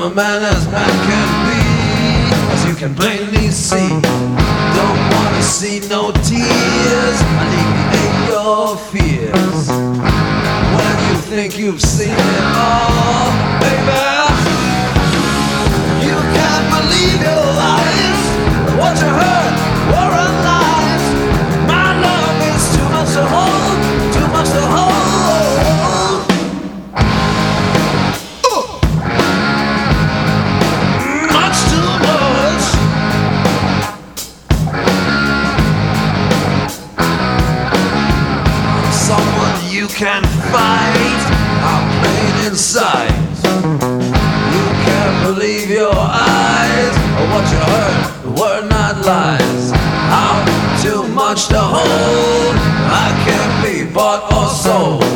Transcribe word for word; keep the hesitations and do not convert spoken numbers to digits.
a man as man can be, as you can plainly see. Don't wanna see no tears, alleviate your fears. When you think you've seen it all, baby, you can't believe your eyes. What you heard were lies. My love is too much to hold, too much to hold. Much too much. I'm someone you can fight. I'm plain inside. You can't believe your eyes, or what you heard were not lies. I'm too much to hold. I can't be bought or sold.